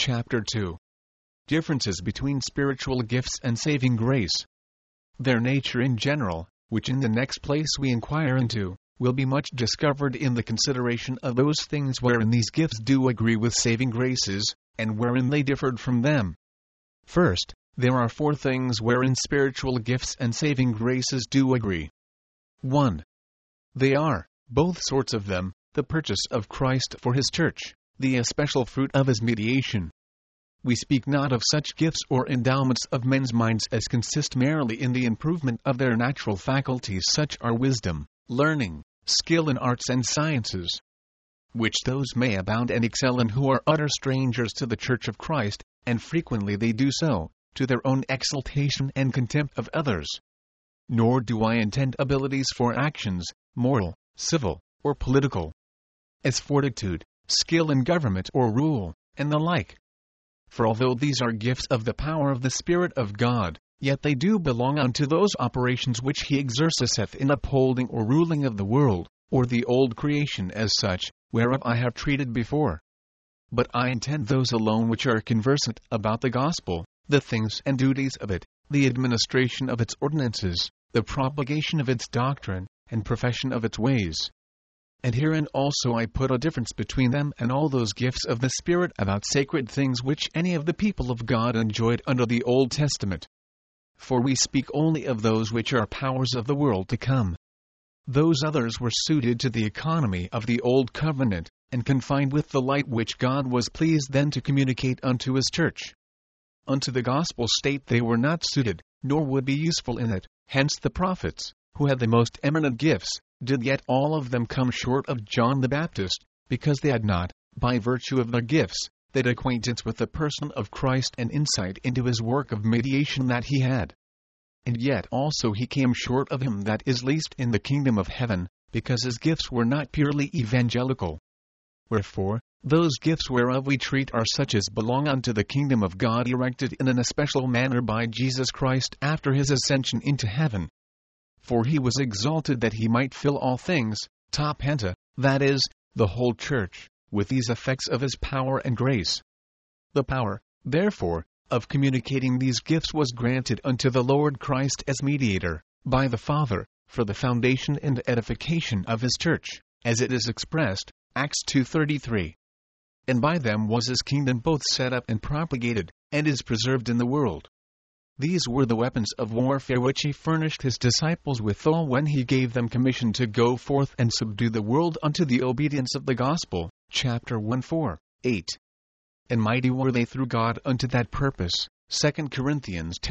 Chapter 2. Differences between spiritual gifts and saving grace. Their nature in general, which in the next place we inquire into, will be much discovered in the consideration of those things wherein these gifts do agree with saving graces, and wherein they differed from them. First, there are 4 things wherein spiritual gifts and saving graces do agree. 1. They are, both sorts of them, the purchase of Christ for his church, the especial fruit of his mediation. We speak not of such gifts or endowments of men's minds as consist merely in the improvement of their natural faculties, such are wisdom, learning, skill in arts and sciences, which those may abound and excel in who are utter strangers to the church of Christ, and frequently they do so, to their own exaltation and contempt of others. Nor do I intend abilities for actions, moral, civil, or political, as fortitude, skill in government or rule, and the like. For although these are gifts of the power of the Spirit of God, yet they do belong unto those operations which he exerciseth in upholding or ruling of the world, or the old creation as such, whereof I have treated before. But I intend those alone which are conversant about the gospel, the things and duties of it, the administration of its ordinances, the propagation of its doctrine, and profession of its ways. And herein also I put a difference between them and all those gifts of the Spirit about sacred things which any of the people of God enjoyed under the Old Testament. For we speak only of those which are powers of the world to come. Those others were suited to the economy of the Old Covenant, and confined with the light which God was pleased then to communicate unto his church. Unto the gospel state they were not suited, nor would be useful in it. Hence the prophets, who had the most eminent gifts, did yet all of them come short of John the Baptist, because they had not, by virtue of their gifts, that acquaintance with the person of Christ and insight into his work of mediation that he had. And yet also he came short of him that is least in the kingdom of heaven, because his gifts were not purely evangelical. Wherefore, those gifts whereof we treat are such as belong unto the kingdom of God, erected in an especial manner by Jesus Christ after his ascension into heaven. For he was exalted that he might fill all things, ta penta, that is, the whole church, with these effects of his power and grace. The power, therefore, of communicating these gifts was granted unto the Lord Christ as mediator, by the Father, for the foundation and edification of his church, as it is expressed, Acts 2:33. And by them was his kingdom both set up and propagated, and is preserved in the world. These were the weapons of warfare which he furnished his disciples withal when he gave them commission to go forth and subdue the world unto the obedience of the gospel. Chapter 1:4-8. And mighty were they through God unto that purpose. 2 Corinthians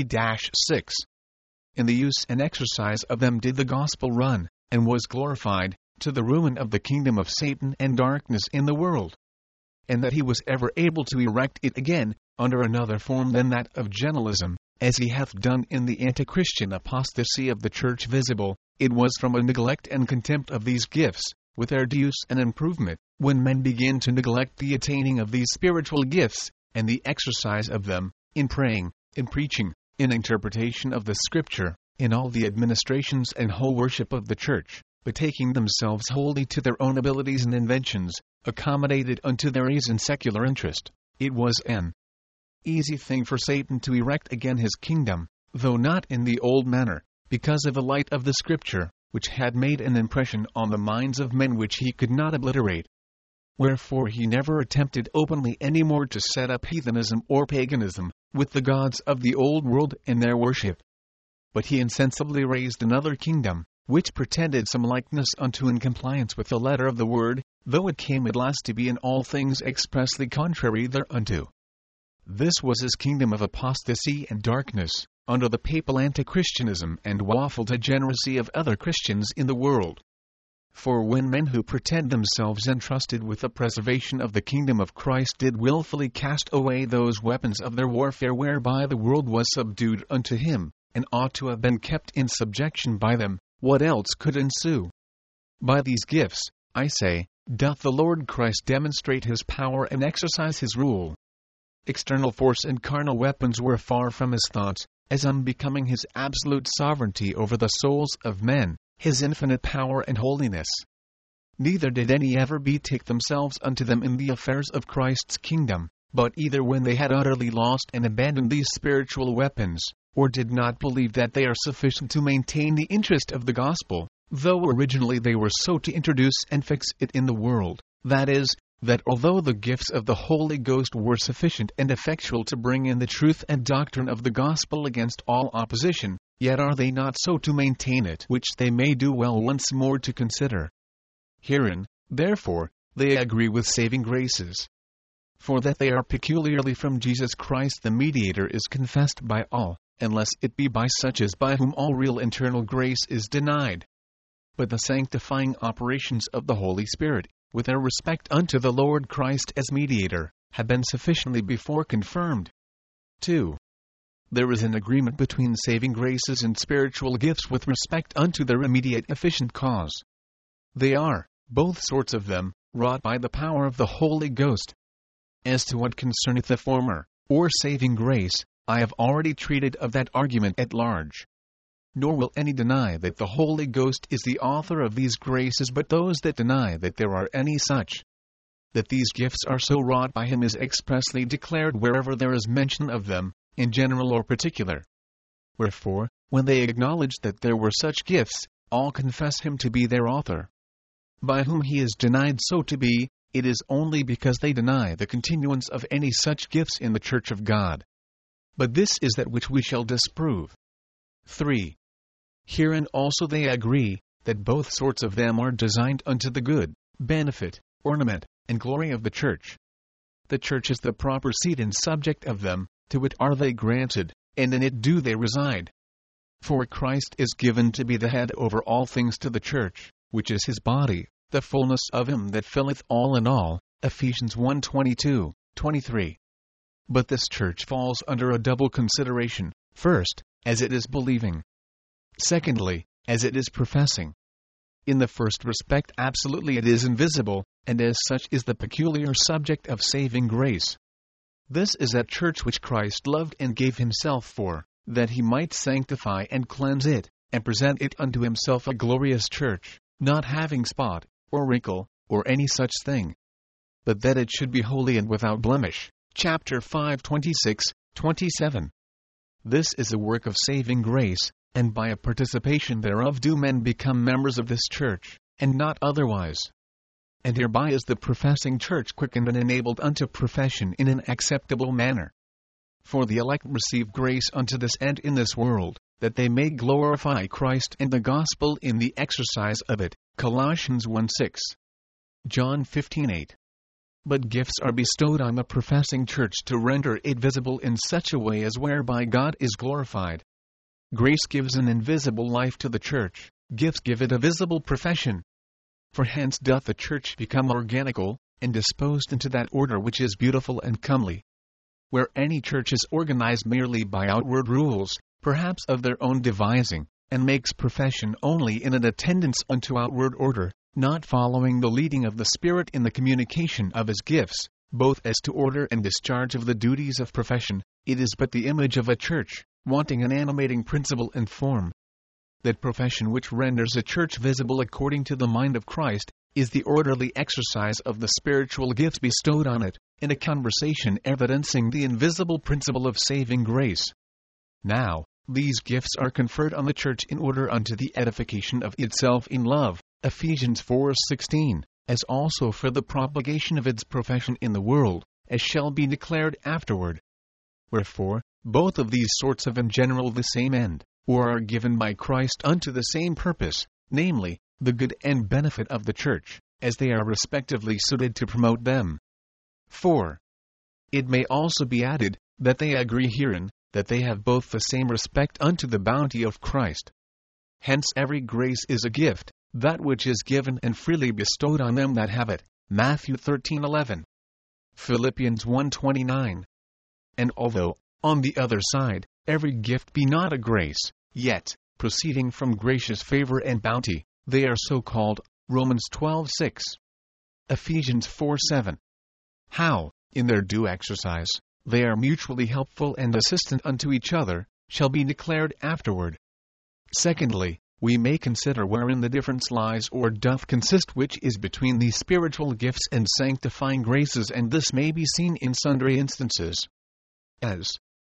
10:3-6. In the use and exercise of them did the gospel run, and was glorified, to the ruin of the kingdom of Satan and darkness in the world. And that he was ever able to erect it again, under another form than that of gentilism, as he hath done in the antichristian apostasy of the church visible, it was from a neglect and contempt of these gifts, with their due use and improvement, when men begin to neglect the attaining of these spiritual gifts, and the exercise of them, in praying, in preaching, in interpretation of the Scripture, in all the administrations and whole worship of the church, betaking themselves wholly to their own abilities and inventions, accommodated unto their ease and secular interest. It was an easy thing for Satan to erect again his kingdom, though not in the old manner, because of the light of the Scripture, which had made an impression on the minds of men which he could not obliterate. Wherefore he never attempted openly any more to set up heathenism or paganism, with the gods of the old world in their worship. But he insensibly raised another kingdom, which pretended some likeness unto in compliance with the letter of the word, though it came at last to be in all things expressly contrary thereunto. This was his kingdom of apostasy and darkness, under the papal antichristianism and waffle degeneracy of other Christians in the world. For when men who pretend themselves entrusted with the preservation of the kingdom of Christ did willfully cast away those weapons of their warfare whereby the world was subdued unto him, and ought to have been kept in subjection by them, what else could ensue? By these gifts, I say, doth the Lord Christ demonstrate his power and exercise his rule. External force and carnal weapons were far from his thoughts, as unbecoming his absolute sovereignty over the souls of men, his infinite power and holiness. Neither did any ever betake themselves unto them in the affairs of Christ's kingdom, but either when they had utterly lost and abandoned these spiritual weapons, or did not believe that they are sufficient to maintain the interest of the gospel, though originally they were so to introduce and fix it in the world, that is, that although the gifts of the Holy Ghost were sufficient and effectual to bring in the truth and doctrine of the gospel against all opposition, yet are they not so to maintain it, which they may do well once more to consider. Herein, therefore, they agree with saving graces. For that they are peculiarly from Jesus Christ the mediator is confessed by all, unless it be by such as by whom all real internal grace is denied. But the sanctifying operations of the Holy Spirit, with their respect unto the Lord Christ as mediator, have been sufficiently before confirmed. 2. There is an agreement between saving graces and spiritual gifts with respect unto their immediate efficient cause. They are, both sorts of them, wrought by the power of the Holy Ghost. As to what concerneth the former, or saving grace, I have already treated of that argument at large. Nor will any deny that the Holy Ghost is the author of these graces but those that deny that there are any such. That these gifts are so wrought by him is expressly declared wherever there is mention of them, in general or particular. Wherefore, when they acknowledge that there were such gifts, all confess him to be their author. By whom he is denied so to be, it is only because they deny the continuance of any such gifts in the Church of God. But this is that which we shall disprove. 3. Herein also they agree, that both sorts of them are designed unto the good, benefit, ornament, and glory of the Church. The Church is the proper seat and subject of them, to it are they granted, and in it do they reside. For Christ is given to be the head over all things to the Church, which is his body, the fullness of him that filleth all in all. Ephesians 1:22, 23. But this Church falls under a double consideration: first, as it is believing; secondly, as it is professing. In the first respect absolutely it is invisible, and as such is the peculiar subject of saving grace. This is that Church which Christ loved and gave himself for, that he might sanctify and cleanse it, and present it unto himself a glorious Church, not having spot, or wrinkle, or any such thing, but that it should be holy and without blemish. Chapter 5:26, 27. This is a work of saving grace, and by a participation thereof do men become members of this Church, and not otherwise. And hereby is the professing Church quickened and enabled unto profession in an acceptable manner. For the elect receive grace unto this end in this world, that they may glorify Christ and the gospel in the exercise of it. Colossians 1:6. John 15:8. But gifts are bestowed on the professing Church to render it visible in such a way as whereby God is glorified. Grace gives an invisible life to the Church, gifts give it a visible profession. For hence doth the Church become organical, and disposed into that order which is beautiful and comely. Where any Church is organized merely by outward rules, perhaps of their own devising, and makes profession only in an attendance unto outward order, not following the leading of the Spirit in the communication of his gifts, both as to order and discharge of the duties of profession, it is but the image of a Church, wanting an animating principle and form. That profession which renders a Church visible according to the mind of Christ, is the orderly exercise of the spiritual gifts bestowed on it, in a conversation evidencing the invisible principle of saving grace. Now, these gifts are conferred on the Church in order unto the edification of itself in love, Ephesians 4:16, as also for the propagation of its profession in the world, as shall be declared afterward. Wherefore, both of these sorts have in general the same end, or are given by Christ unto the same purpose, namely, the good and benefit of the Church, as they are respectively suited to promote them. 4. It may also be added, that they agree herein, that they have both the same respect unto the bounty of Christ. Hence every grace is a gift, that which is given and freely bestowed on them that have it. Matthew 13:11. Philippians 1:29. And although, on the other side, every gift be not a grace, yet, proceeding from gracious favor and bounty, they are so called. Romans 12:6. Ephesians 4:7. How, in their due exercise, they are mutually helpful and assistant unto each other, shall be declared afterward. Secondly, we may consider wherein the difference lies or doth consist which is between these spiritual gifts and sanctifying graces, and this may be seen in sundry instances. As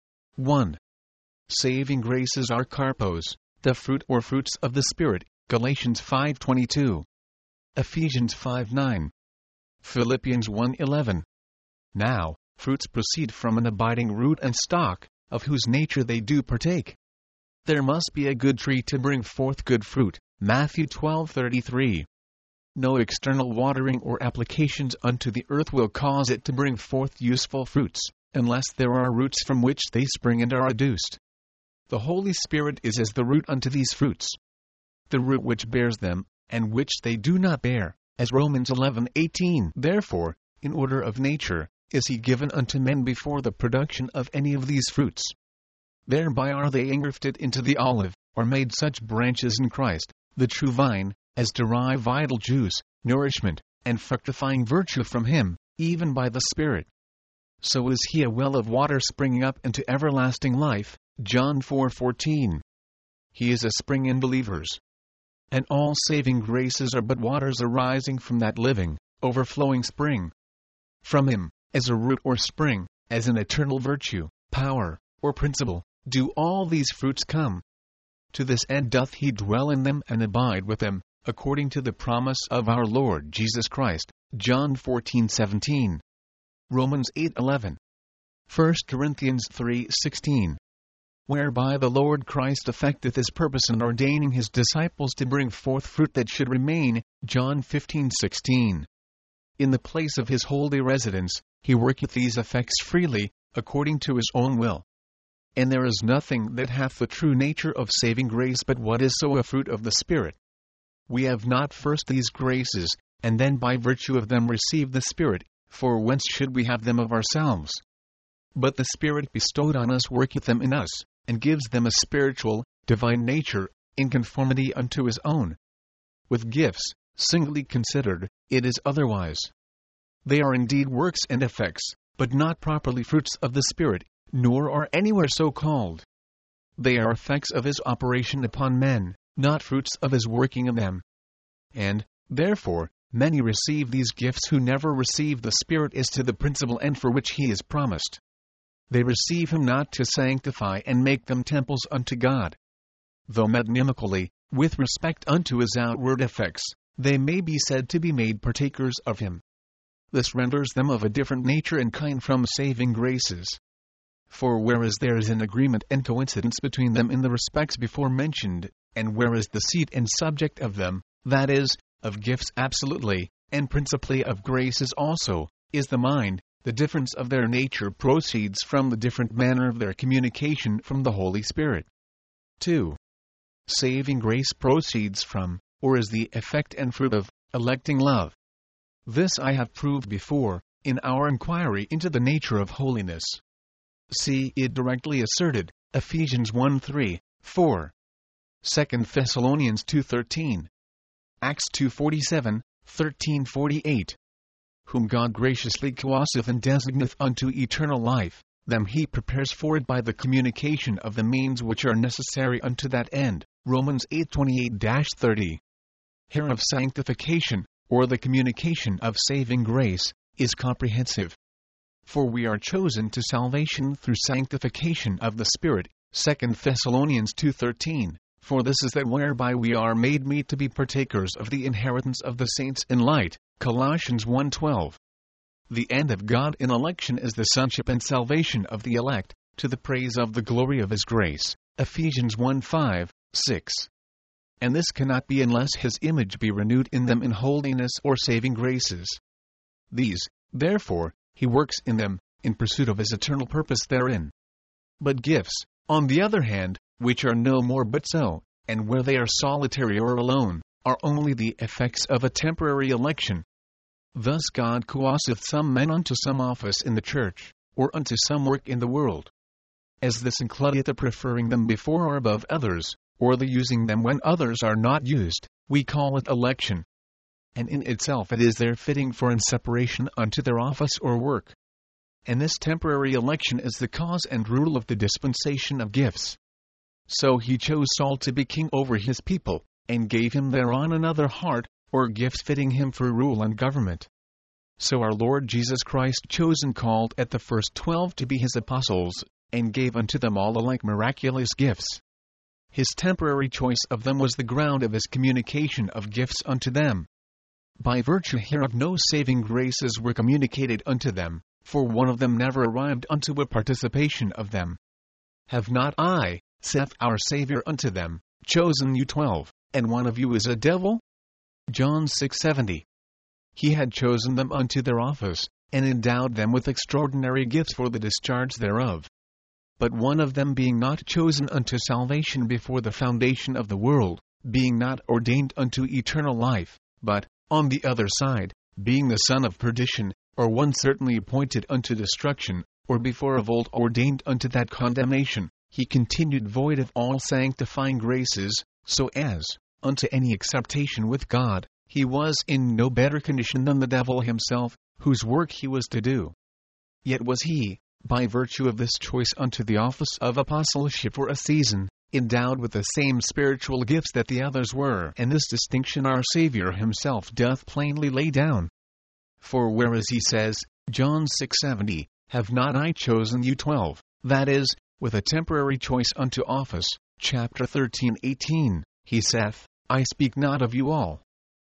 1. Saving graces are karpos, the fruit or fruits of the Spirit, Galatians 5:22. Ephesians 5:9. Philippians 1:11. Now, fruits proceed from an abiding root and stock, of whose nature they do partake. There must be a good tree to bring forth good fruit, Matthew 12:33. No external watering or applications unto the earth will cause it to bring forth useful fruits, unless there are roots from which they spring and are adduced. The Holy Spirit is as the root unto these fruits. The root which bears them, and which they do not bear, as Romans 11:18. Therefore, in order of nature, is he given unto men before the production of any of these fruits. Thereby are they engrafted into the olive, or made such branches in Christ, the true vine, as derive vital juice, nourishment, and fructifying virtue from him, even by the Spirit. So is he a well of water springing up into everlasting life, John 4:14. He is a spring in believers. And all saving graces are but waters arising from that living, overflowing spring. From him, as a root or spring, as an eternal virtue, power, or principle, do all these fruits come. To this end doth he dwell in them and abide with them, according to the promise of our Lord Jesus Christ, John 14:17. Romans 8:11. 1 Corinthians 3:16. Whereby the Lord Christ effecteth his purpose in ordaining his disciples to bring forth fruit that should remain, John 15:16. In the place of his holy residence, he worketh these effects freely, according to his own will. And there is nothing that hath the true nature of saving grace but what is so a fruit of the Spirit. We have not first these graces, and then by virtue of them received the Spirit, for whence should we have them of ourselves? But the Spirit bestowed on us worketh them in us, and gives them a spiritual, divine nature, in conformity unto his own. With gifts, singly considered, it is otherwise. They are indeed works and effects, but not properly fruits of the Spirit, nor are anywhere so called. They are effects of his operation upon men, not fruits of his working in them. And, therefore, many receive these gifts who never receive the Spirit as to the principal end for which he is promised. They receive him not to sanctify and make them temples unto God. Though metonymically, with respect unto his outward effects, they may be said to be made partakers of him. This renders them of a different nature and kind from saving graces. For whereas there is an agreement and coincidence between them in the respects before mentioned, and whereas the seat and subject of them, that is, of gifts absolutely, and principally of graces also, is the mind, the difference of their nature proceeds from the different manner of their communication from the Holy Spirit. 2. Saving grace proceeds from, or is the effect and fruit of, electing love. This I have proved before, in our inquiry into the nature of holiness. See it directly asserted, Ephesians 1:3, 4. 2 Thessalonians 2:13. Acts 2:47, 13:48. Whom God graciously causeth and designeth unto eternal life, them he prepares for it by the communication of the means which are necessary unto that end, Romans 8:28-30. Hereof sanctification, or the communication of saving grace, is comprehensive. For we are chosen to salvation through sanctification of the Spirit, 2 Thessalonians 2:13, for this is that whereby we are made meet to be partakers of the inheritance of the saints in light, Colossians 1:12. The end of God in election is the sonship and salvation of the elect, to the praise of the glory of his grace, Ephesians 1:5, 6. And this cannot be unless his image be renewed in them in holiness or saving graces. These, therefore, he works in them, in pursuit of his eternal purpose therein. But gifts, on the other hand, which are no more but so, and where they are solitary or alone, are only the effects of a temporary election. Thus God causeth some men unto some office in the church, or unto some work in the world. As this includeth the preferring them before or above others, or the using them when others are not used, we call it election. And in itself it is their fitting for and separation unto their office or work. And this temporary election is the cause and rule of the dispensation of gifts. So he chose Saul to be king over his people, and gave him thereon another heart, or gifts fitting him for rule and government. So our Lord Jesus Christ chose and called at the first 12 to be his apostles, and gave unto them all alike miraculous gifts. His temporary choice of them was the ground of his communication of gifts unto them. By virtue hereof no saving graces were communicated unto them, for one of them never arrived unto a participation of them. Have not I, saith our Saviour unto them, chosen you 12, and one of you is a devil? John 6:70. He had chosen them unto their office, and endowed them with extraordinary gifts for the discharge thereof. But one of them being not chosen unto salvation before the foundation of the world, being not ordained unto eternal life, but, on the other side, being the son of perdition, or one certainly appointed unto destruction, or before of old ordained unto that condemnation, he continued void of all sanctifying graces, so as, unto any acceptation with God, he was in no better condition than the devil himself, whose work he was to do. Yet was he, by virtue of this choice unto the office of apostleship for a season, endowed with the same spiritual gifts that the others were, and this distinction our Saviour himself doth plainly lay down. For whereas he says, John 6:70, Have not I chosen you 12, that is, with a temporary choice unto office, chapter 13:18, he saith, I speak not of you all.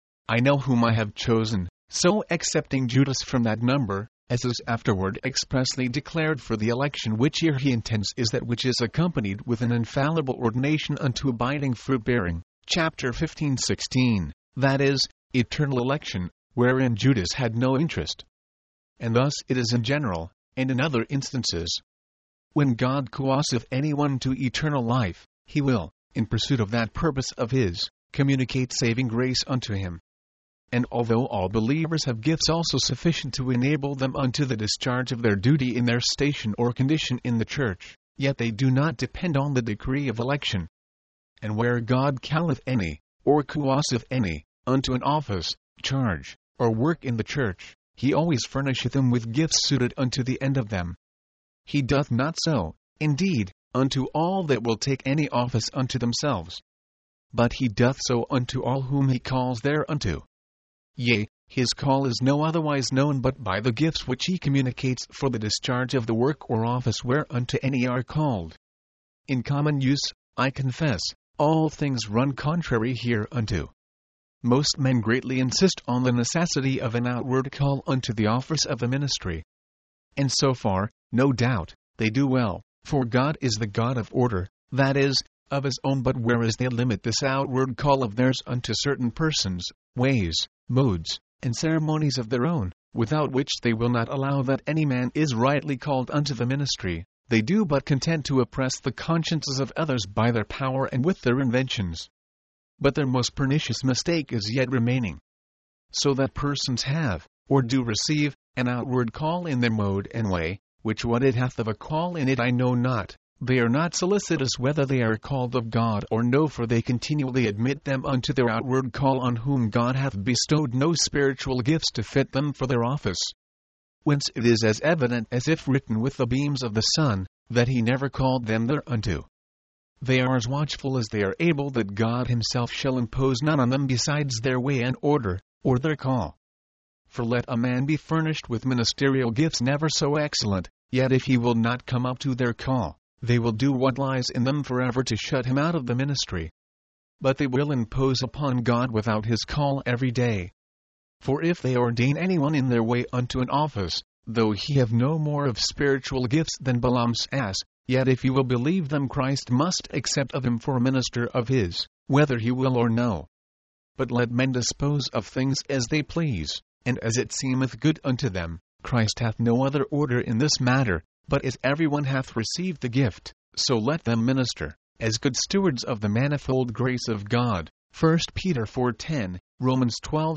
I know whom I have chosen, so excepting Judas from that number, as is afterward expressly declared for the election which here he intends is that which is accompanied with an infallible ordination unto abiding fruit-bearing, chapter 15:16, that is, eternal election, wherein Judas had no interest. And thus it is in general, and in other instances. When God coasseth anyone to eternal life, he will, in pursuit of that purpose of his, communicate saving grace unto him. And although all believers have gifts also sufficient to enable them unto the discharge of their duty in their station or condition in the church, yet they do not depend on the decree of election. And where God calleth any, or coasseth any, unto an office, charge, or work in the church, he always furnisheth them with gifts suited unto the end of them. He doth not so, indeed, unto all that will take any office unto themselves. But he doth so unto all whom he calls thereunto. Yea, his call is no otherwise known but by the gifts which he communicates for the discharge of the work or office whereunto any are called. In common use, I confess, all things run contrary hereunto. Most men greatly insist on the necessity of an outward call unto the office of the ministry. And so far, no doubt, they do well, for God is the God of order, that is, of his own. But whereas they limit this outward call of theirs unto certain persons, ways, modes, and ceremonies of their own, without which they will not allow that any man is rightly called unto the ministry, they do but content to oppress the consciences of others by their power and with their inventions. But their most pernicious mistake is yet remaining. So that persons have, or do receive, an outward call in their mode and way, which what it hath of a call in it I know not. They are not solicitous whether they are called of God or no, for they continually admit them unto their outward call, on whom God hath bestowed no spiritual gifts to fit them for their office. Whence it is as evident as if written with the beams of the sun, that he never called them thereunto. They are as watchful as they are able that God himself shall impose none on them besides their way and order, or their call. For let a man be furnished with ministerial gifts never so excellent, yet if he will not come up to their call, they will do what lies in them forever to shut him out of the ministry. But they will impose upon God without his call every day. For if they ordain anyone in their way unto an office, though he have no more of spiritual gifts than Balaam's ass, yet if he will believe them, Christ must accept of him for a minister of his, whether he will or no. But let men dispose of things as they please, and as it seemeth good unto them. Christ hath no other order in this matter, but as everyone hath received the gift, so let them minister, as good stewards of the manifold grace of God. 1 Peter 4:10, Romans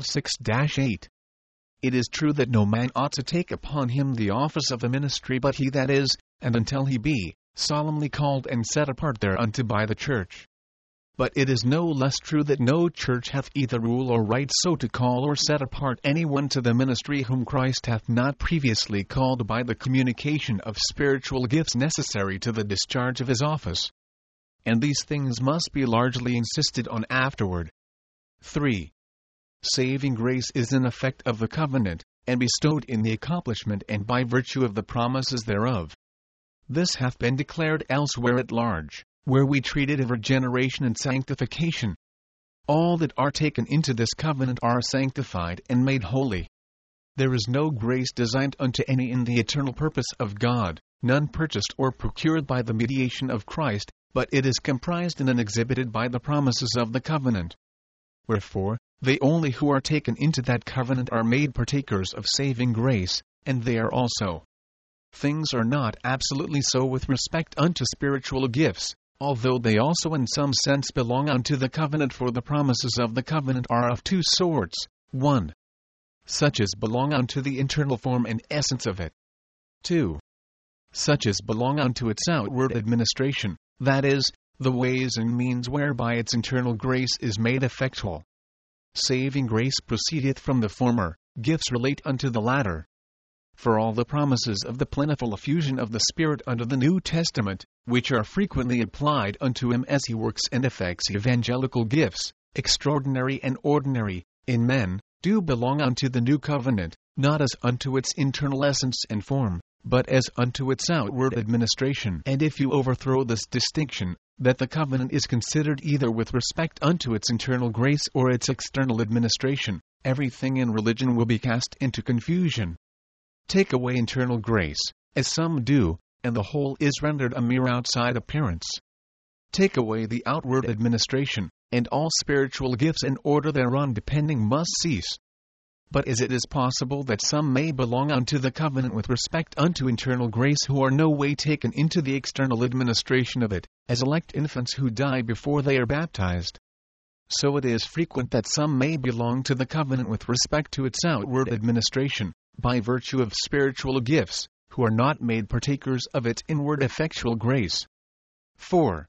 12:6-8. It is true that no man ought to take upon him the office of the ministry but he that is, and until he be, solemnly called and set apart thereunto by the church. But it is no less true that no church hath either rule or right so to call or set apart any one to the ministry whom Christ hath not previously called by the communication of spiritual gifts necessary to the discharge of his office. and these things must be largely insisted on afterward. 3. Saving grace is an effect of the covenant, and bestowed in the accomplishment and by virtue of the promises thereof. This hath been declared elsewhere at large, where we treated of regeneration and sanctification. All that are taken into this covenant are sanctified and made holy. There is no grace designed unto any in the eternal purpose of God, none purchased or procured by the mediation of Christ, but it is comprised in and exhibited by the promises of the covenant. Wherefore, they only who are taken into that covenant are made partakers of saving grace, and they are also. Things are not absolutely so with respect unto spiritual gifts, although they also in some sense belong unto the covenant, for the promises of the covenant are of two sorts: 1. Such as belong unto the internal form and essence of it. 2. Such as belong unto its outward administration, that is, the ways and means whereby its internal grace is made effectual. Saving grace proceedeth from the former, gifts relate unto the latter. For all the promises of the plentiful effusion of the Spirit under the New Testament, which are frequently applied unto him as he works and effects evangelical gifts, extraordinary and ordinary, in men, do belong unto the new covenant, not as unto its internal essence and form, but as unto its outward administration. And if you overthrow this distinction, that the covenant is considered either with respect unto its internal grace or its external administration, everything in religion will be cast into confusion. Take away internal grace, as some do, and the whole is rendered a mere outside appearance. Take away the outward administration, and all spiritual gifts and order thereon depending must cease. But as it is possible that some may belong unto the covenant with respect unto internal grace who are no way taken into the external administration of it, as elect infants who die before they are baptized, so it is frequent that some may belong to the covenant with respect to its outward administration, by virtue of spiritual gifts, who are not made partakers of its inward effectual grace. 4.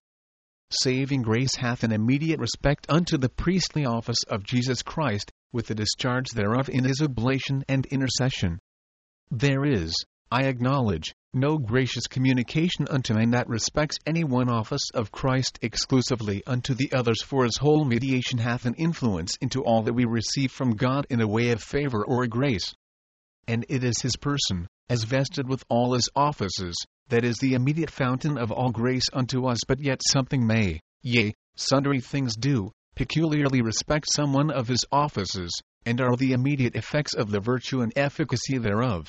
Saving grace hath an immediate respect unto the priestly office of Jesus Christ, with the discharge thereof in his oblation and intercession. There is, I acknowledge, no gracious communication unto man that respects any one office of Christ exclusively unto the others, for his whole mediation hath an influence into all that we receive from God in a way of favor or grace. And it is his person, as vested with all his offices, that is the immediate fountain of all grace unto us. But yet something may, yea, sundry things do, peculiarly respect some one of his offices, and are the immediate effects of the virtue and efficacy thereof.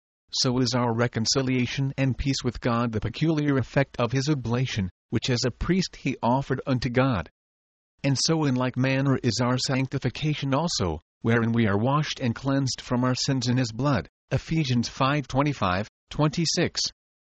So is our reconciliation and peace with God the peculiar effect of his oblation, which as a priest he offered unto God. And so in like manner is our sanctification also, wherein we are washed and cleansed from our sins in his blood. Ephesians 5:25, 26.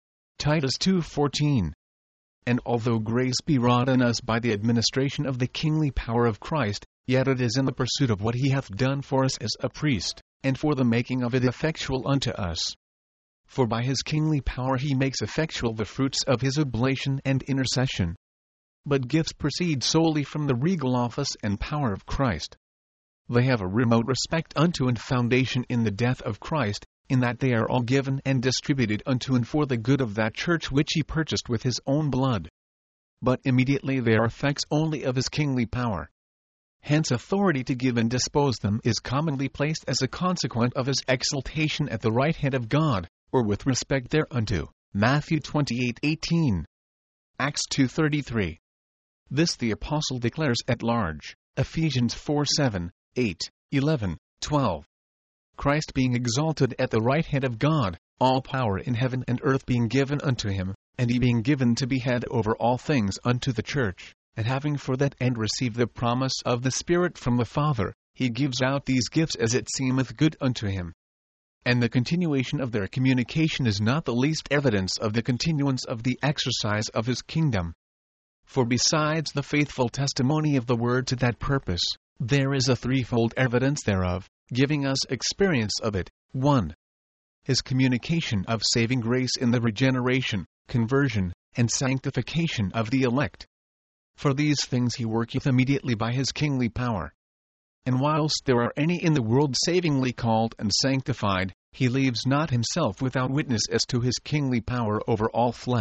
Titus 2:14. And although grace be wrought in us by the administration of the kingly power of Christ, yet it is in the pursuit of what he hath done for us as a priest, and for the making of it effectual unto us. For by his kingly power he makes effectual the fruits of his oblation and intercession. But gifts proceed solely from the regal office and power of Christ. They have a remote respect unto and foundation in the death of Christ, in that they are all given and distributed unto and for the good of that church which he purchased with his own blood. But immediately they are effects only of his kingly power. Hence authority to give and dispose them is commonly placed as a consequent of his exaltation at the right hand of God, or with respect thereunto. Matthew 28:18. Acts 2:33. This the apostle declares at large. Ephesians 4:7, 8, 11, 12. Christ being exalted at the right hand of God, all power in heaven and earth being given unto him, and he being given to be head over all things unto the church, and having for that end received the promise of the Spirit from the Father, he gives out these gifts as it seemeth good unto him. And the continuation of their communication is not the least evidence of the continuance of the exercise of his kingdom. For besides the faithful testimony of the word to that purpose, there is a threefold evidence thereof, giving us experience of it. 1. His communication of saving grace in the regeneration, conversion, and sanctification of the elect. For these things he worketh immediately by his kingly power. And whilst there are any in the world savingly called and sanctified, he leaves not himself without witness as to his kingly power over all flesh,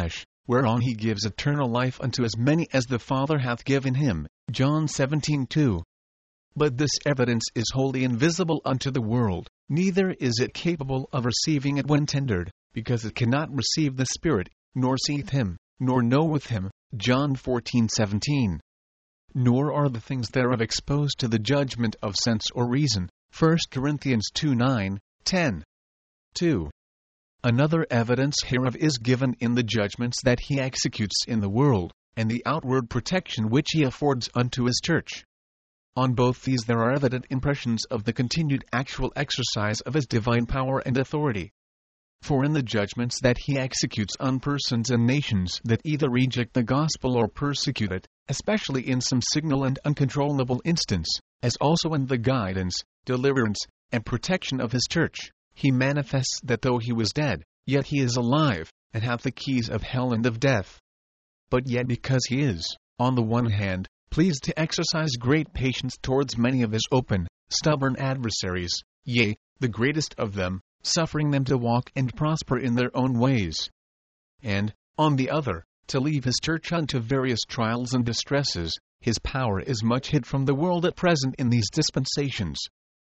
whereon he gives eternal life unto as many as the Father hath given him. John 17:2. But this evidence is wholly invisible unto the world, neither is it capable of receiving it when tendered, because it cannot receive the Spirit, nor seeth him, nor knoweth him. John 14:17. Nor are the things thereof exposed to the judgment of sense or reason. 1 Corinthians 2:9, 10. 2. Another evidence hereof is given in the judgments that he executes in the world, and the outward protection which he affords unto his church. On both these there are evident impressions of the continued actual exercise of his divine power and authority. For in the judgments that he executes on persons and nations that either reject the gospel or persecute it, especially in some signal and uncontrollable instance, as also in the guidance, deliverance, and protection of his church, he manifests that though he was dead, yet he is alive, and hath the keys of hell and of death. But yet because he is, on the one hand, pleased to exercise great patience towards many of his open, stubborn adversaries, yea, the greatest of them, suffering them to walk and prosper in their own ways, and, on the other, to leave his church unto various trials and distresses, his power is much hid from the world at present in these dispensations.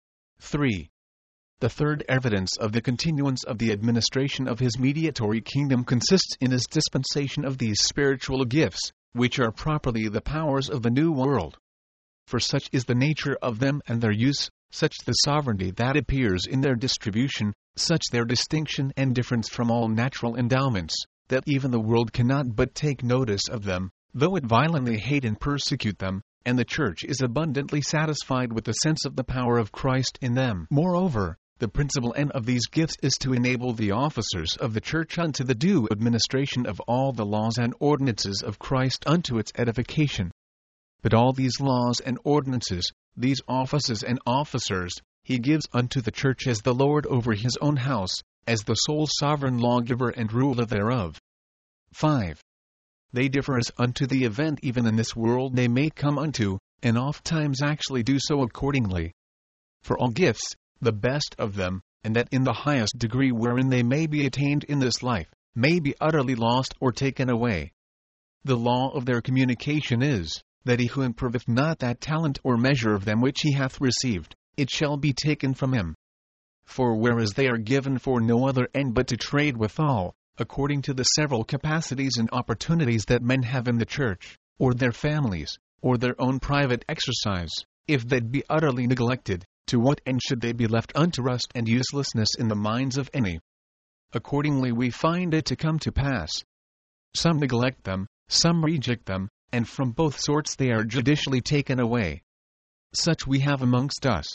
3. The third evidence of the continuance of the administration of his mediatory kingdom consists in his dispensation of these spiritual gifts, which are properly the powers of the new world. For such is the nature of them and their use, such the sovereignty that appears in their distribution, such their distinction and difference from all natural endowments, that even the world cannot but take notice of them, though it violently hate and persecute them, and the Church is abundantly satisfied with the sense of the power of Christ in them. Moreover, the principal end of these gifts is to enable the officers of the Church unto the due administration of all the laws and ordinances of Christ unto its edification. But all these laws and ordinances, these offices and officers, he gives unto the Church as the Lord over his own house, as the sole sovereign lawgiver and ruler thereof. 5. They differ as unto the event even in this world they may come unto, and oft times actually do so accordingly. For all gifts, the best of them, and that in the highest degree wherein they may be attained in this life, may be utterly lost or taken away. The law of their communication is, that he who improveth not that talent or measure of them which he hath received, it shall be taken from him. For whereas they are given for no other end but to trade withal, according to the several capacities and opportunities that men have in the Church, or their families, or their own private exercise, if that be utterly neglected, to what end should they be left unto rust and uselessness in the minds of any? Accordingly we find it to come to pass. Some neglect them, some reject them, and from both sorts they are judicially taken away. Such we have amongst us.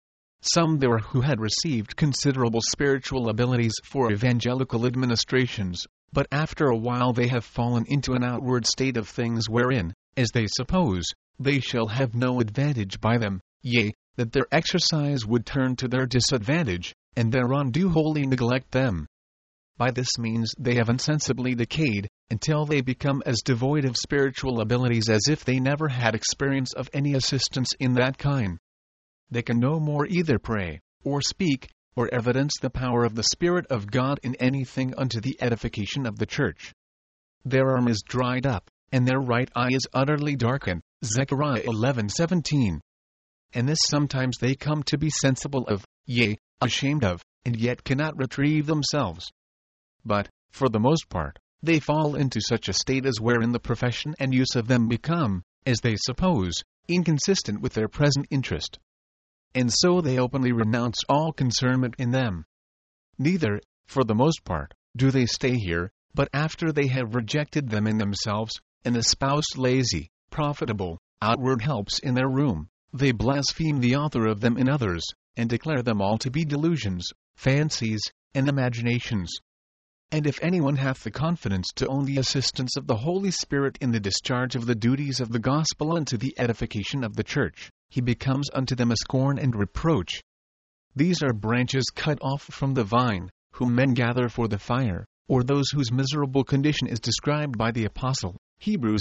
Some there who had received considerable spiritual abilities for evangelical administrations, but after a while they have fallen into an outward state of things wherein, as they suppose, they shall have no advantage by them, yea, that their exercise would turn to their disadvantage, and thereon do wholly neglect them. By this means they have insensibly decayed, until they become as devoid of spiritual abilities as if they never had experience of any assistance in that kind. They can no more either pray, or speak, or evidence the power of the Spirit of God in anything unto the edification of the Church. Their arm is dried up, and their right eye is utterly darkened. Zechariah 11:17. And this sometimes they come to be sensible of, yea, ashamed of, and yet cannot retrieve themselves. But, for the most part, they fall into such a state as wherein the profession and use of them become, as they suppose, inconsistent with their present interest. And so they openly renounce all concernment in them. Neither, for the most part, do they stay here, but after they have rejected them in themselves, and espoused lazy, profitable, outward helps in their room, they blaspheme the author of them in others, and declare them all to be delusions, fancies, and imaginations. And if anyone hath the confidence to own the assistance of the Holy Spirit in the discharge of the duties of the gospel unto the edification of the Church, he becomes unto them a scorn and reproach. These are branches cut off from the vine, whom men gather for the fire, or those whose miserable condition is described by the Apostle, Hebrews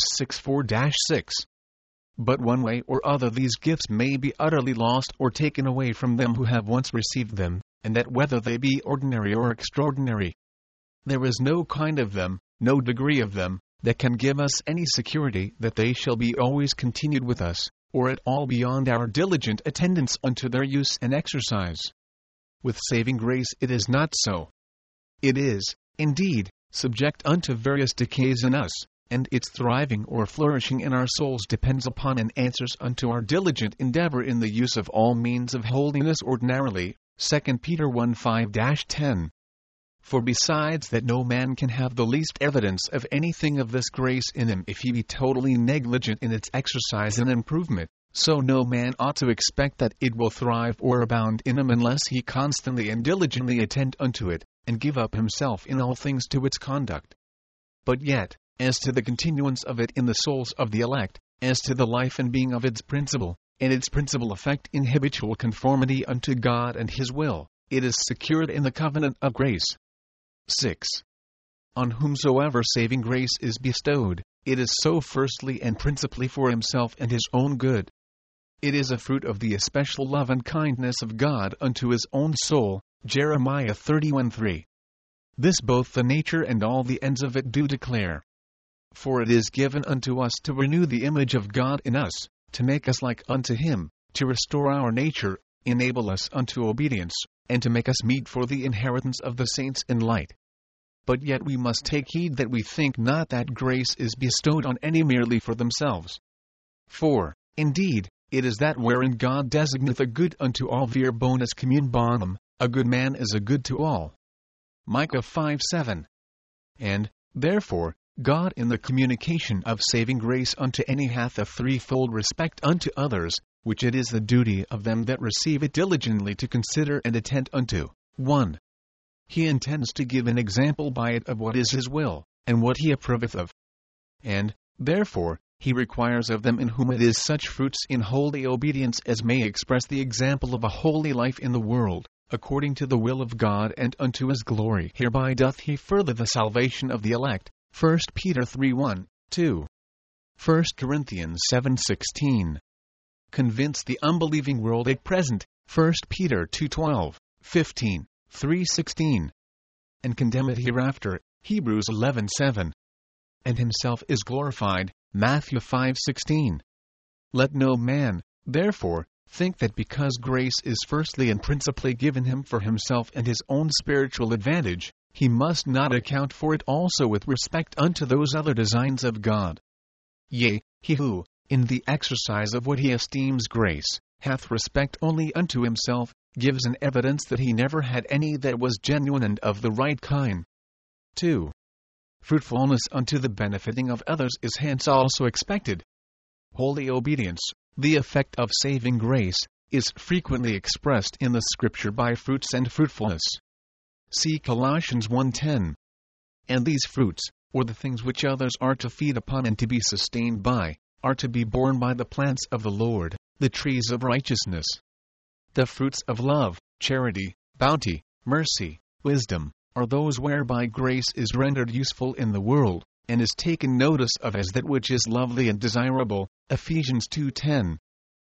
6:4-6. But one way or other these gifts may be utterly lost or taken away from them who have once received them, and that whether they be ordinary or extraordinary. There is no kind of them, no degree of them, that can give us any security that they shall be always continued with us, or at all beyond our diligent attendance unto their use and exercise. With saving grace it is not so. It is, indeed, subject unto various decays in us, and its thriving or flourishing in our souls depends upon and answers unto our diligent endeavor in the use of all means of holiness ordinarily. 2 Peter 1:5-10. For besides that no man can have the least evidence of anything of this grace in him if he be totally negligent in its exercise and improvement, so no man ought to expect that it will thrive or abound in him unless he constantly and diligently attend unto it, and give up himself in all things to its conduct. But yet, as to the continuance of it in the souls of the elect, as to the life and being of its principle, and its principal effect in habitual conformity unto God and His will, it is secured in the covenant of grace. 6. On whomsoever saving grace is bestowed, it is so firstly and principally for himself and his own good. It is a fruit of the especial love and kindness of God unto his own soul, Jeremiah 31:3. This both the nature and all the ends of it do declare. For it is given unto us to renew the image of God in us, to make us like unto Him, to restore our nature, enable us unto obedience, and to make us meet for the inheritance of the saints in light. But yet we must take heed that we think not that grace is bestowed on any merely for themselves. For, indeed, it is that wherein God designeth a good unto all vir bonus commun bonum, a good man is a good to all. Micah 5:7. And, therefore, God in the communication of saving grace unto any hath a threefold respect unto others, which it is the duty of them that receive it diligently to consider and attend unto. 1. He intends to give an example by it of what is His will, and what He approveth of. And, therefore, He requires of them in whom it is such fruits in holy obedience as may express the example of a holy life in the world, according to the will of God and unto His glory. Hereby doth He further the salvation of the elect. 1 Peter 3:1, 2. 1 Corinthians 7:16. Convince the unbelieving world at present. 1 Peter 2:12, 15, 3:16. And condemn it hereafter. Hebrews 11:7. And Himself is glorified. Matthew 5:16. Let no man, therefore, think that because grace is firstly and principally given him for himself and his own spiritual advantage, he must not account for it also with respect unto those other designs of God. Yea, he who, in the exercise of what he esteems grace, hath respect only unto himself, gives an evidence that he never had any that was genuine and of the right kind. 2. Fruitfulness unto the benefiting of others is hence also expected. Holy obedience, the effect of saving grace, is frequently expressed in the Scripture by fruits and fruitfulness. See Colossians 1:10. And these fruits, or the things which others are to feed upon and to be sustained by, are to be borne by the plants of the Lord, the trees of righteousness. The fruits of love, charity, bounty, mercy, wisdom, are those whereby grace is rendered useful in the world, and is taken notice of as that which is lovely and desirable. Ephesians 2:10.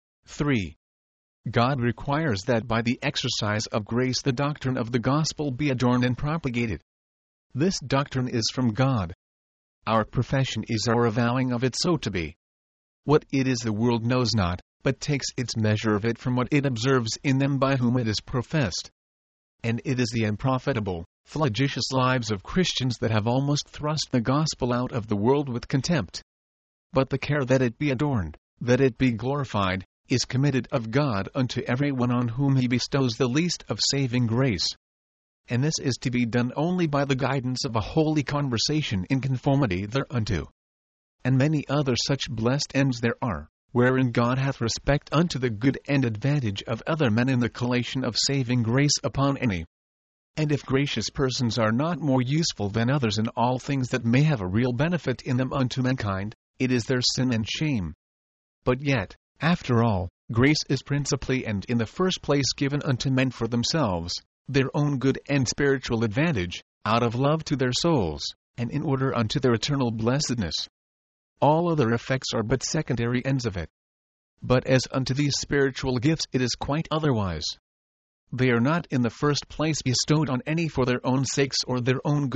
3. God requires that by the exercise of grace the doctrine of the gospel be adorned and propagated. This doctrine is from God. Our profession is our avowing of it so to be. What it is the world knows not, but takes its measure of it from what it observes in them by whom it is professed. And it is the unprofitable, flagitious lives of Christians that have almost thrust the gospel out of the world with contempt. But the care that it be adorned, that it be glorified, is committed of God unto every one on whom He bestows the least of saving grace. And this is to be done only by the guidance of a holy conversation in conformity thereunto. And many other such blessed ends there are, wherein God hath respect unto the good and advantage of other men in the collation of saving grace upon any. And if gracious persons are not more useful than others in all things that may have a real benefit in them unto mankind, it is their sin and shame. But yet, after all, grace is principally and in the first place given unto men for themselves, their own good and spiritual advantage, out of love to their souls, and in order unto their eternal blessedness. All other effects are but secondary ends of it. But as unto these spiritual gifts it is quite otherwise. They are not in the first place bestowed on any for their own sakes or their own good,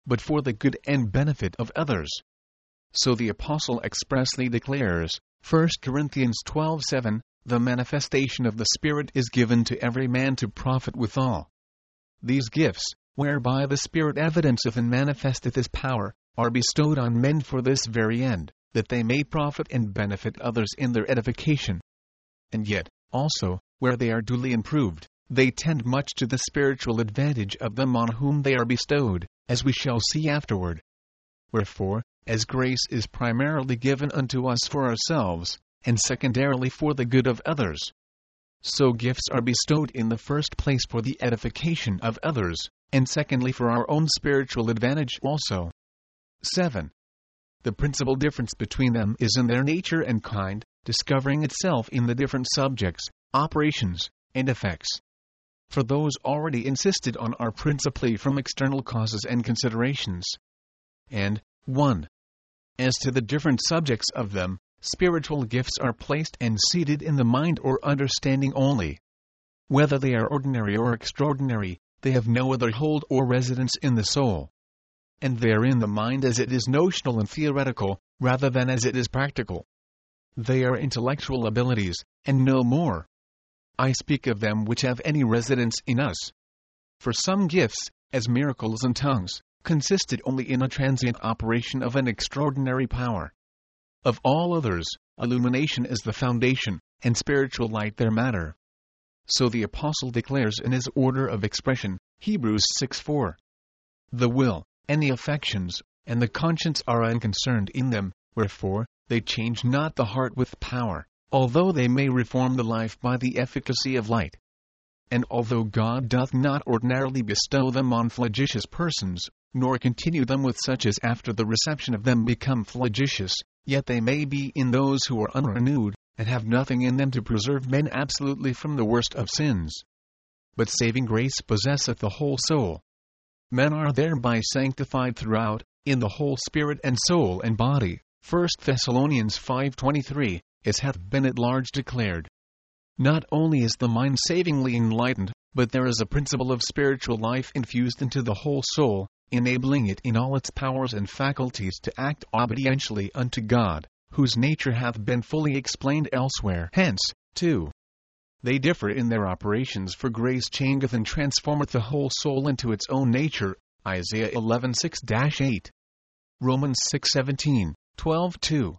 but for the good and benefit of others. So the Apostle expressly declares, 1 Corinthians 12:7, the manifestation of the Spirit is given to every man to profit withal. These gifts, whereby the Spirit evidenceth and manifesteth His power, are bestowed on men for this very end, that they may profit and benefit others in their edification. And yet, also, where they are duly improved, they tend much to the spiritual advantage of them on whom they are bestowed, as we shall see afterward. Wherefore, as grace is primarily given unto us for ourselves, and secondarily for the good of others, so gifts are bestowed in the first place for the edification of others, and secondly for our own spiritual advantage also. 7. The principal difference between them is in their nature and kind, discovering itself in the different subjects, operations, and effects. For those already insisted on are principally from external causes and considerations. And 1. As to the different subjects of them, spiritual gifts are placed and seated in the mind or understanding only. Whether they are ordinary or extraordinary, they have no other hold or residence in the soul. And they are in the mind as it is notional and theoretical, rather than as it is practical. They are intellectual abilities, and no more. I speak of them which have any residence in us. For some gifts, as miracles and tongues, consisted only in a transient operation of an extraordinary power. Of all others, illumination is the foundation, and spiritual light their matter. So the Apostle declares in his order of expression, Hebrews 6:4. The will, and the affections, and the conscience are unconcerned in them, wherefore, they change not the heart with power, although they may reform the life by the efficacy of light. And although God doth not ordinarily bestow them on flagitious persons, nor continue them with such as after the reception of them become flagitious, yet they may be in those who are unrenewed, and have nothing in them to preserve men absolutely from the worst of sins. But saving grace possesseth the whole soul. Men are thereby sanctified throughout, in the whole spirit and soul and body, 1 Thessalonians 5:23, as hath been at large declared. Not only is the mind savingly enlightened, but there is a principle of spiritual life infused into the whole soul, enabling it in all its powers and faculties to act obedientially unto God, whose nature hath been fully explained elsewhere. Hence, too, they differ in their operations, for grace changeth and transformeth the whole soul into its own nature, Isaiah 11:6-8. Romans 6:17, 12:2.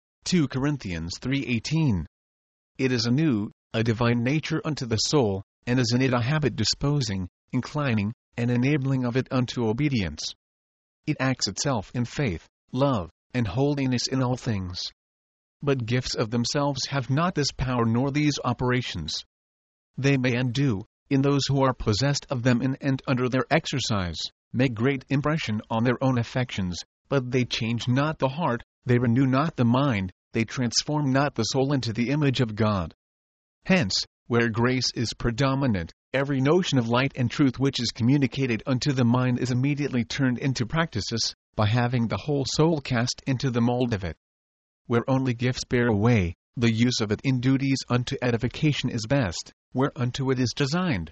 2 Corinthians 3:18. It is anew, a divine nature unto the soul, and is in it a habit disposing, inclining, and enabling of it unto obedience. It acts itself in faith, love, and holiness in all things. But gifts of themselves have not this power nor these operations. They may and do, in those who are possessed of them in and under their exercise, make great impression on their own affections, but they change not the heart, they renew not the mind, they transform not the soul into the image of God. Hence, where grace is predominant, every notion of light and truth which is communicated unto the mind is immediately turned into practices, by having the whole soul cast into the mold of it. Where only gifts bear away, the use of it in duties unto edification is best, whereunto it is designed.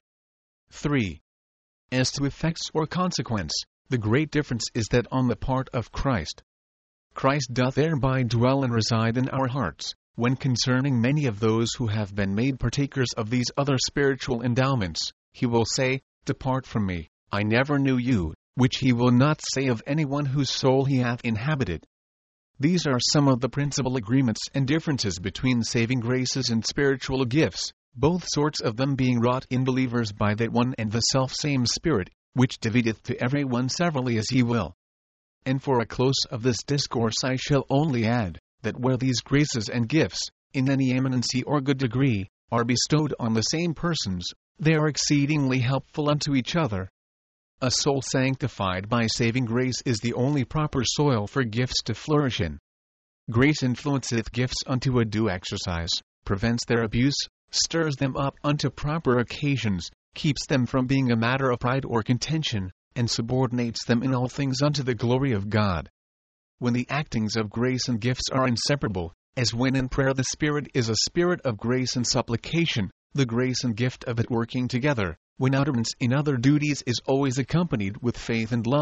3. As to effects or consequence, the great difference is that on the part of Christ. Christ doth thereby dwell and reside in our hearts, when concerning many of those who have been made partakers of these other spiritual endowments, he will say, Depart from me, I never knew you, which he will not say of anyone whose soul he hath inhabited. These are some of the principal agreements and differences between saving graces and spiritual gifts, both sorts of them being wrought in believers by that one and the self-same Spirit, which divideth to every one severally as he will. And for a close of this discourse I shall only add, that where these graces and gifts, in any eminency or good degree, are bestowed on the same persons, they are exceedingly helpful unto each other. A soul sanctified by saving grace is the only proper soil for gifts to flourish in. Grace influenceth gifts unto a due exercise, prevents their abuse, stirs them up unto proper occasions, keeps them from being a matter of pride or contention, and subordinates them in all things unto the glory of God. When the actings of grace and gifts are inseparable, as when in prayer the Spirit is a spirit of grace and supplication, the grace and gift of it working together, when utterance in other duties is always accompanied with faith and love,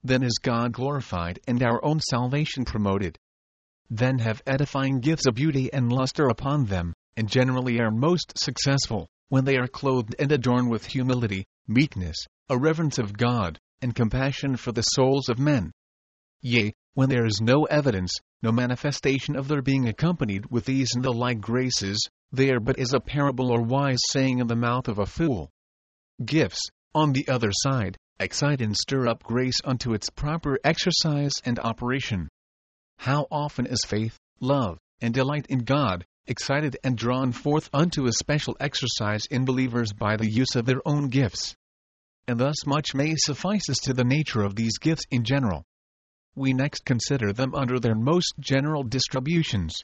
then is God glorified and our own salvation promoted. Then have edifying gifts of beauty and luster upon them, and generally are most successful, when they are clothed and adorned with humility, meekness, a reverence of God, and compassion for the souls of men. Yea, when there is no evidence, no manifestation of their being accompanied with these and the like graces, they are but as a parable or wise saying in the mouth of a fool. Gifts, on the other side, excite and stir up grace unto its proper exercise and operation. How often is faith, love, and delight in God excited and drawn forth unto a special exercise in believers by the use of their own gifts? And thus much may suffice as to the nature of these gifts in general. We next consider them under their most general distributions.